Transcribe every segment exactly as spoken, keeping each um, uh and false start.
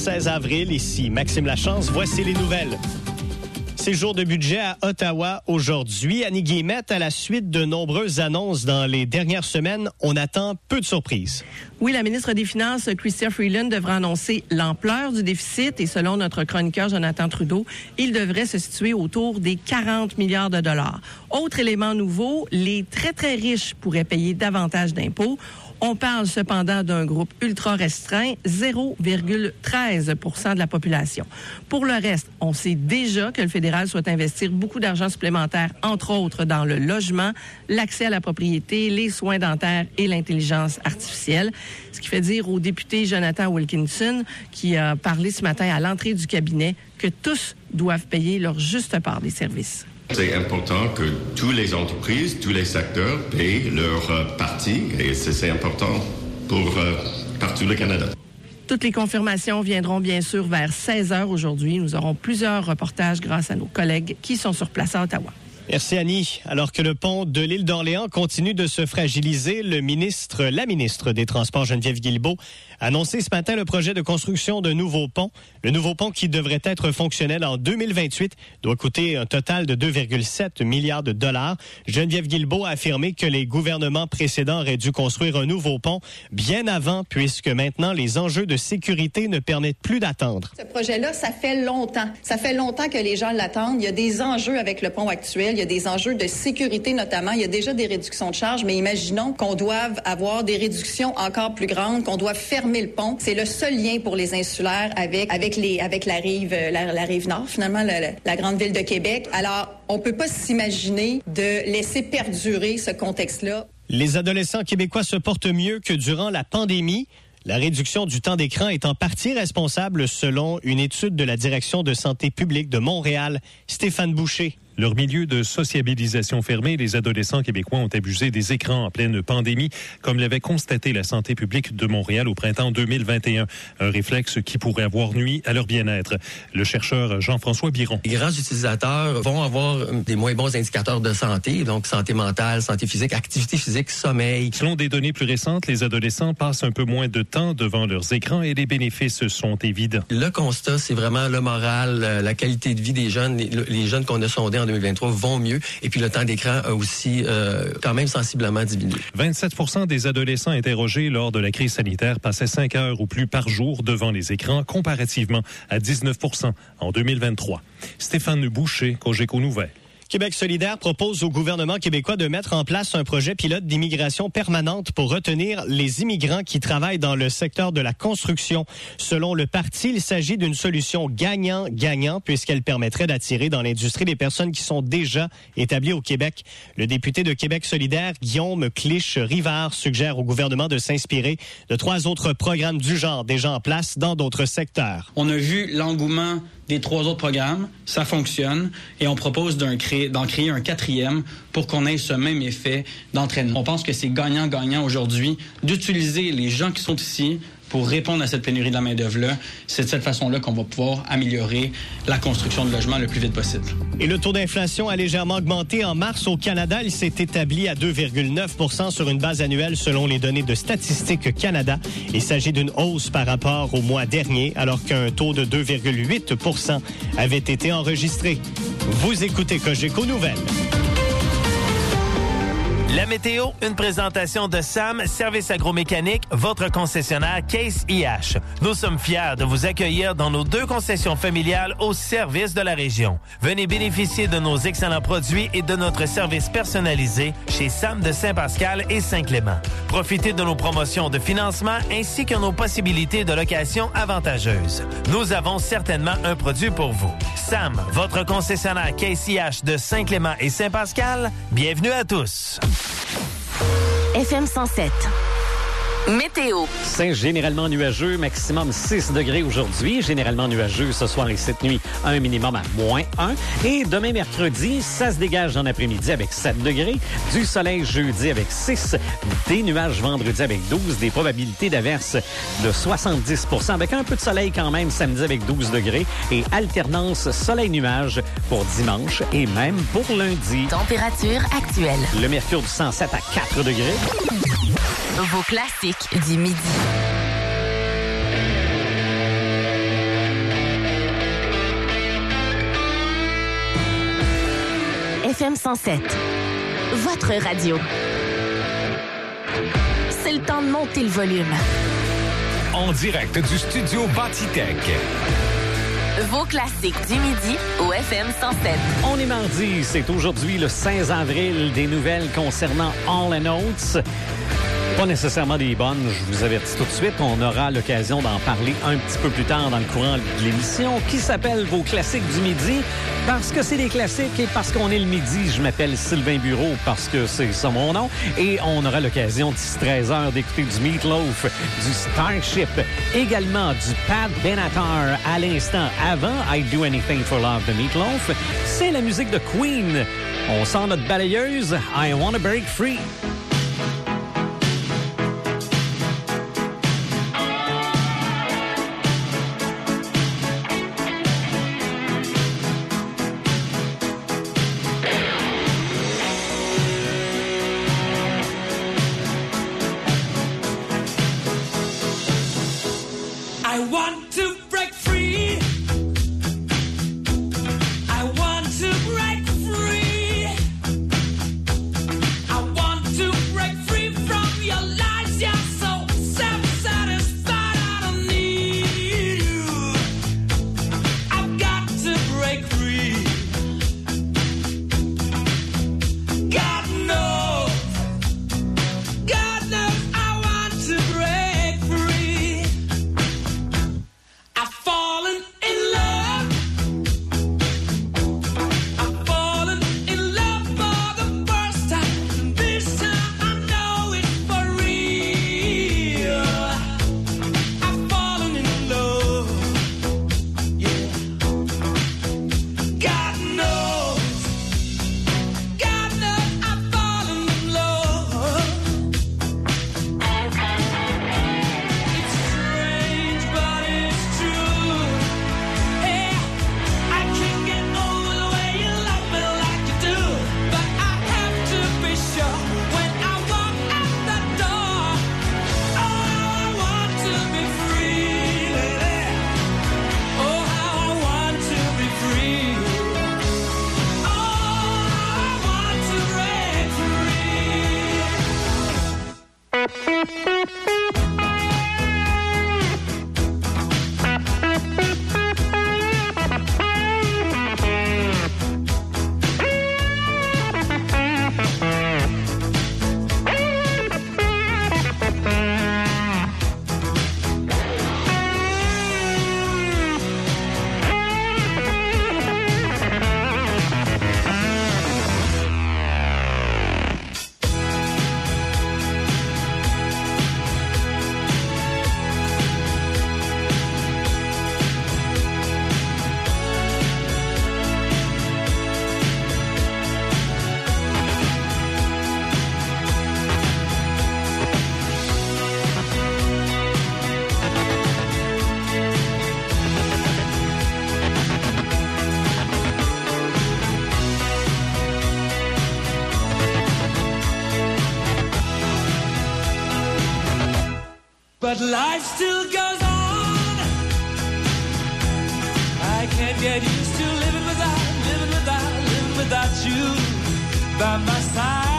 seize avril. Ici Maxime Lachance, voici les nouvelles. C'est jour de budget à Ottawa aujourd'hui. Annie Guillemette, à la suite de nombreuses annonces dans les dernières semaines, on attend peu de surprises. Oui, la ministre des Finances, Chrystia Freeland, devra annoncer l'ampleur du déficit et selon notre chroniqueur Jonathan Trudeau, il devrait se situer autour des quarante milliards de dollars. Autre élément nouveau, les très, très riches pourraient payer davantage d'impôts. On parle cependant d'un groupe ultra restreint, zéro virgule treize pour cent de la population. Pour le reste, on sait déjà que le fédéral souhaite investir beaucoup d'argent supplémentaire, entre autres dans le logement, l'accès à la propriété, les soins dentaires et l'intelligence artificielle. Ce qui fait dire au député Jonathan Wilkinson, qui a parlé ce matin à l'entrée du cabinet, que tous doivent payer leur juste part des services. C'est important que toutes les entreprises, tous les secteurs payent leur euh, partie et c'est, c'est important pour euh, partout le Canada. Toutes les confirmations viendront bien sûr vers seize heures aujourd'hui. Nous aurons plusieurs reportages grâce à nos collègues qui sont sur place à Ottawa. Merci Annie. Alors que le pont de l'île d'Orléans continue de se fragiliser, le ministre, la ministre des Transports, Geneviève Guilbeault, a annoncé ce matin le projet de construction d'un nouveau pont. Le nouveau pont qui devrait être fonctionnel en deux mille vingt-huit doit coûter un total de deux virgule sept milliards de dollars. Geneviève Guilbeault a affirmé que les gouvernements précédents auraient dû construire un nouveau pont bien avant, puisque maintenant les enjeux de sécurité ne permettent plus d'attendre. Ce projet-là, ça fait longtemps. Ça fait longtemps que les gens l'attendent. Il y a des enjeux avec le pont actuel. Il y a des enjeux de sécurité notamment. Il y a déjà des réductions de charges, mais imaginons qu'on doive avoir des réductions encore plus grandes, qu'on doit fermer le pont. C'est le seul lien pour les insulaires avec avec les avec la rive la, la rive nord, finalement la, la, la grande ville de Québec. Alors, on peut pas s'imaginer de laisser perdurer ce contexte-là. Les adolescents québécois se portent mieux que durant la pandémie. La réduction du temps d'écran est en partie responsable selon une étude de la Direction de santé publique de Montréal. Stéphane Boucher. Leur milieu de sociabilisation fermé, les adolescents québécois ont abusé des écrans en pleine pandémie, comme l'avait constaté la santé publique de Montréal au printemps deux mille vingt et un. Un réflexe qui pourrait avoir nui à leur bien-être. Le chercheur Jean-François Biron. Les grands utilisateurs vont avoir des moins bons indicateurs de santé, donc santé mentale, santé physique, activité physique, sommeil. Selon des données plus récentes, les adolescents passent un peu moins de temps devant leurs écrans et les bénéfices sont évidents. Le constat, c'est vraiment le moral, la qualité de vie des jeunes. Les, les jeunes qu'on a sondés en deux mille vingt-trois vont mieux. Et puis, le temps d'écran a aussi euh, quand même sensiblement diminué. vingt-sept pour cent des adolescents interrogés lors de la crise sanitaire passaient cinq heures ou plus par jour devant les écrans, comparativement à dix-neuf pour cent en deux mille vingt-trois. Stéphane Boucher, Cogeco Nouvelles. Québec solidaire propose au gouvernement québécois de mettre en place un projet pilote d'immigration permanente pour retenir les immigrants qui travaillent dans le secteur de la construction. Selon le parti, il s'agit d'une solution gagnant-gagnant puisqu'elle permettrait d'attirer dans l'industrie des personnes qui sont déjà établies au Québec. Le député de Québec solidaire, Guillaume Clich-Rivard, suggère au gouvernement de s'inspirer de trois autres programmes du genre déjà en place dans d'autres secteurs. On a vu l'engouement des trois autres programmes, ça fonctionne et on propose d'en créer, d'en créer un quatrième pour qu'on ait ce même effet d'entraînement. On pense que c'est gagnant-gagnant aujourd'hui d'utiliser les gens qui sont ici pour répondre à cette pénurie de la main-d'œuvre-là. C'est de cette façon-là qu'on va pouvoir améliorer la construction de logements le plus vite possible. Et le taux d'inflation a légèrement augmenté en mars au Canada. Il s'est établi à deux virgule neuf pour cent sur une base annuelle selon les données de Statistique Canada. Il s'agit d'une hausse par rapport au mois dernier, alors qu'un taux de deux virgule huit pour cent avait été enregistré. Vous écoutez Cogeco Nouvelles. La météo, une présentation de Sam, Service agromécanique, votre concessionnaire Case I H. Nous sommes fiers de vous accueillir dans nos deux concessions familiales au service de la région. Venez bénéficier de nos excellents produits et de notre service personnalisé chez Sam de Saint-Pascal et Saint-Clément. Profitez de nos promotions de financement ainsi que nos possibilités de location avantageuses. Nous avons certainement un produit pour vous. Sam, votre concessionnaire Case I H de Saint-Clément et Saint-Pascal, bienvenue à tous. F M cent sept. Météo. C'est généralement nuageux, maximum six degrés aujourd'hui. Généralement nuageux ce soir et cette nuit, un minimum à moins un. Et demain mercredi, ça se dégage en après-midi avec sept degrés. Du soleil jeudi avec six. Des nuages vendredi avec douze. Des probabilités d'averse de soixante-dix pour cent avec un peu de soleil quand même samedi avec douze degrés. Et alternance soleil-nuage pour dimanche et même pour lundi. Température actuelle. Le mercure du cent sept à quatre degrés. Vos classiques du midi. F M cent sept. Votre radio. C'est le temps de monter le volume. En direct du studio Batitech. Vos classiques du midi au F M cent sept. On est mardi, c'est aujourd'hui le seize avril, des nouvelles concernant Hall and Oates. Pas nécessairement des bonnes, je vous avertis tout de suite. On aura l'occasion d'en parler un petit peu plus tard dans le courant de l'émission qui s'appelle Vos classiques du midi. Parce que c'est des classiques et parce qu'on est le midi, je m'appelle Sylvain Bureau parce que c'est ça mon nom. Et on aura l'occasion d'ici treize heures d'écouter du Meatloaf, du Starship, également du Pat Benatar à l'instant avant I Do Anything for Love de Meatloaf. C'est la musique de Queen. On sent notre balayeuse I Wanna Break Free. But life still goes on. I can't get used to living without, living without, living without you by my side.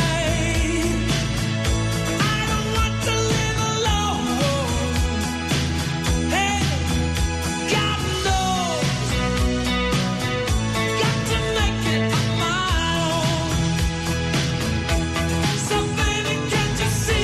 I don't want to live alone. Hey, God knows, got to make it on my own. So baby, can't you see?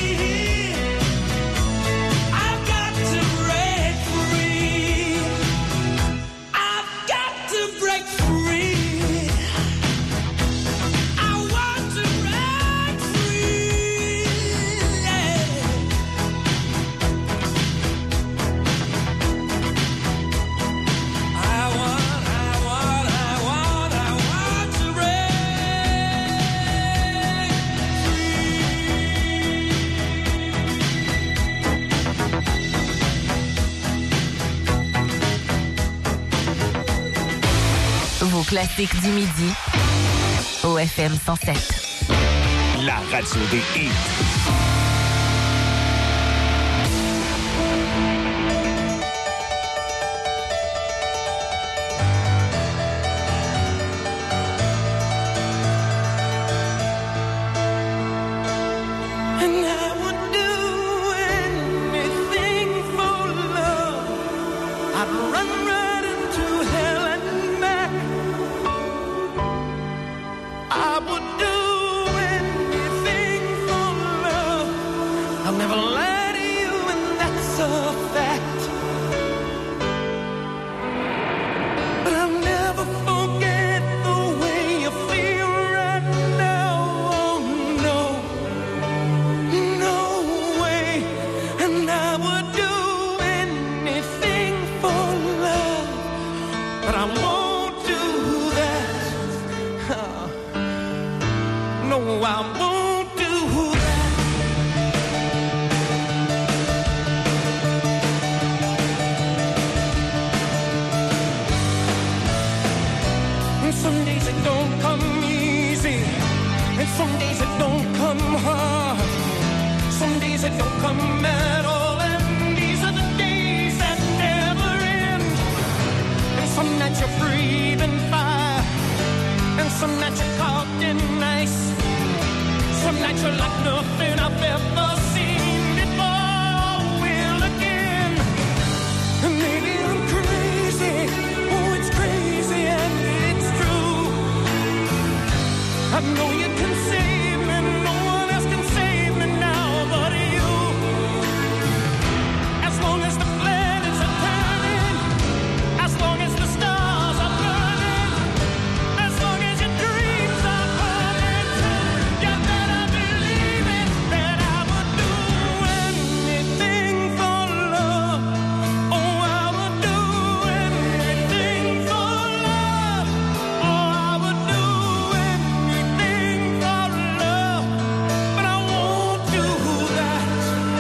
Vos classiques du midi au F M cent sept. La radio des hits. Some days it don't come easy, and some days it don't come hard. Some days it don't come at all, and these are the days that never end. And some nights you're breathing fire, and some nights you're caught in ice. Some nights you're like nothing I've ever seen before or will again. And maybe I'm crazy, oh it's crazy and it's true. I know you can save me, no one else can save me now but you. As long as the planets are turning, as long as the stars are burning, as long as your dreams are coming true, you better believe it, that I would do anything for love. Oh, I would do anything for love. Oh, I would do anything for love. But I won't do that.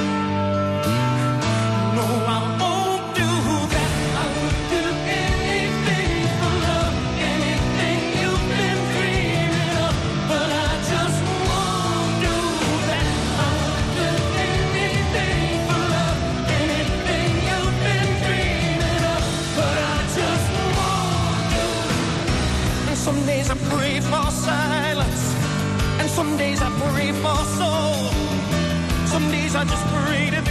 No, I won't do that. I would do anything for love, anything you've been dreaming of. But I just won't do that. I would do anything for love, anything you've been dreaming of. But I just won't do it. And some days I pray for silence, and some days I pray for soul. Some days I just pray to